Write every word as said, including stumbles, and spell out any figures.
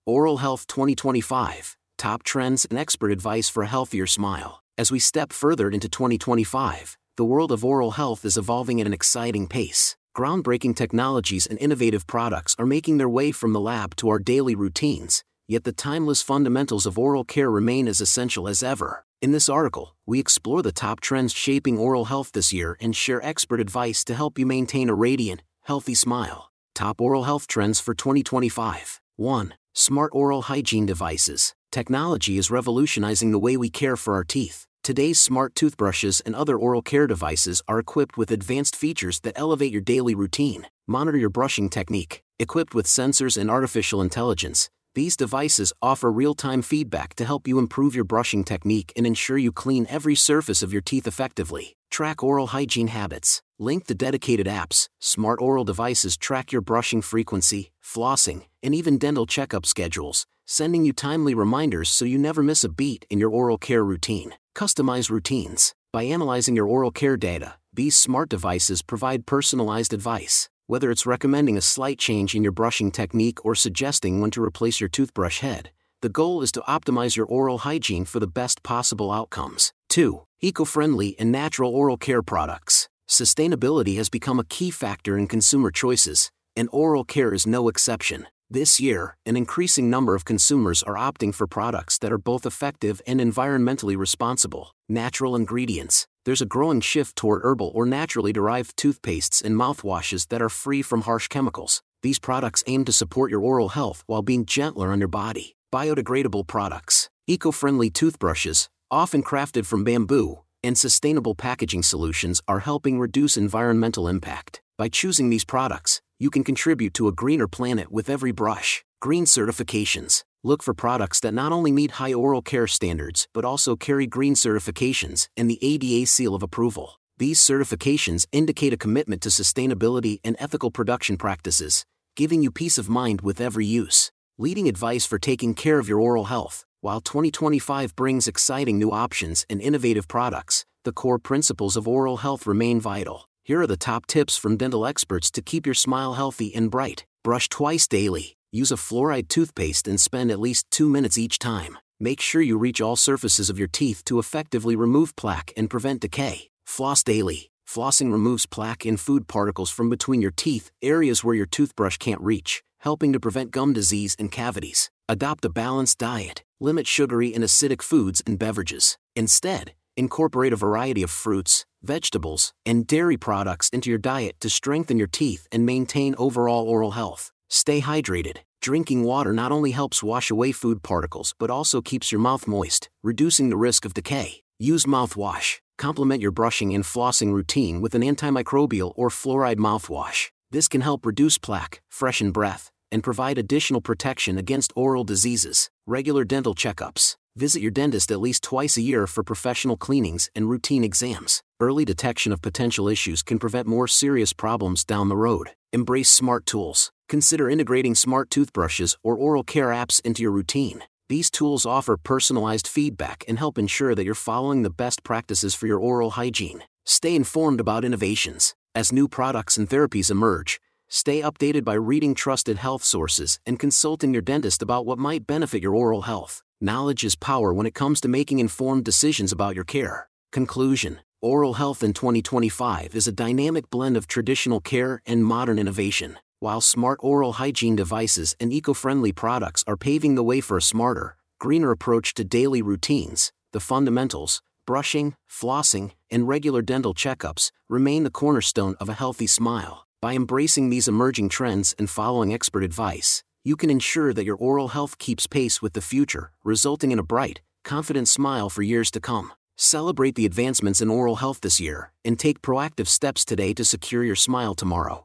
Oral Health twenty twenty-five, Top Trends and Expert Advice for a Healthier Smile. As we step further into twenty twenty-five, the world of oral health is evolving at an exciting pace. Groundbreaking technologies and innovative products are making their way from the lab to our daily routines, yet the timeless fundamentals of oral care remain as essential as ever. In this article, we explore the top trends shaping oral health this year and share expert advice to help you maintain a radiant, healthy smile. Top oral health trends for twenty twenty-five. one. Smart oral hygiene devices. Technology is revolutionizing the way we care for our teeth. Today's smart toothbrushes and other oral care devices are equipped with advanced features that elevate your daily routine. Monitor your brushing technique. Equipped with sensors and artificial intelligence, these devices offer real-time feedback to help you improve your brushing technique and ensure you clean every surface of your teeth effectively. Track oral hygiene habits. Linked to dedicated apps, smart oral devices track your brushing frequency, flossing, and even dental checkup schedules, sending you timely reminders so you never miss a beat in your oral care routine. Customize routines. By analyzing your oral care data, these smart devices provide personalized advice. Whether it's recommending a slight change in your brushing technique or suggesting when to replace your toothbrush head, the goal is to optimize your oral hygiene for the best possible outcomes. two. Eco-friendly and natural oral care products. Sustainability has become a key factor in consumer choices, and oral care is no exception. This year, an increasing number of consumers are opting for products that are both effective and environmentally responsible. Natural ingredients. There's a growing shift toward herbal or naturally derived toothpastes and mouthwashes that are free from harsh chemicals. These products aim to support your oral health while being gentler on your body. Biodegradable products. Eco-friendly toothbrushes, often crafted from bamboo, and sustainable packaging solutions are helping reduce environmental impact. By choosing these products, you can contribute to a greener planet with every brush. Green certifications. Look for products that not only meet high oral care standards but also carry green certifications and the A D A seal of approval. These certifications indicate a commitment to sustainability and ethical production practices, giving you peace of mind with every use. Leading advice for taking care of your oral health. While twenty twenty-five brings exciting new options and innovative products, the core principles of oral health remain vital. Here are the top tips from dental experts to keep your smile healthy and bright. Brush twice daily. Use a fluoride toothpaste and spend at least two minutes each time. Make sure you reach all surfaces of your teeth to effectively remove plaque and prevent decay. Floss daily. Flossing removes plaque and food particles from between your teeth, areas where your toothbrush can't reach, helping to prevent gum disease and cavities. Adopt a balanced diet. Limit sugary and acidic foods and beverages. Instead, incorporate a variety of fruits, vegetables, and dairy products into your diet to strengthen your teeth and maintain overall oral health. Stay hydrated. Drinking water not only helps wash away food particles but also keeps your mouth moist, reducing the risk of decay. Use mouthwash. Complement your brushing and flossing routine with an antimicrobial or fluoride mouthwash. This can help reduce plaque, freshen breath, and provide additional protection against oral diseases. Regular dental checkups. Visit your dentist at least twice a year for professional cleanings and routine exams. Early detection of potential issues can prevent more serious problems down the road. Embrace smart tools. Consider integrating smart toothbrushes or oral care apps into your routine. These tools offer personalized feedback and help ensure that you're following the best practices for your oral hygiene. Stay informed about innovations. As new products and therapies emerge, stay updated by reading trusted health sources and consulting your dentist about what might benefit your oral health. Knowledge is power when it comes to making informed decisions about your care. Conclusion. Oral health in twenty twenty-five is a dynamic blend of traditional care and modern innovation. While smart oral hygiene devices and eco-friendly products are paving the way for a smarter, greener approach to daily routines, the fundamentals, brushing, flossing, and regular dental checkups, remain the cornerstone of a healthy smile. By embracing these emerging trends and following expert advice, you can ensure that your oral health keeps pace with the future, resulting in a bright, confident smile for years to come. Celebrate the advancements in oral health this year, and take proactive steps today to secure your smile tomorrow.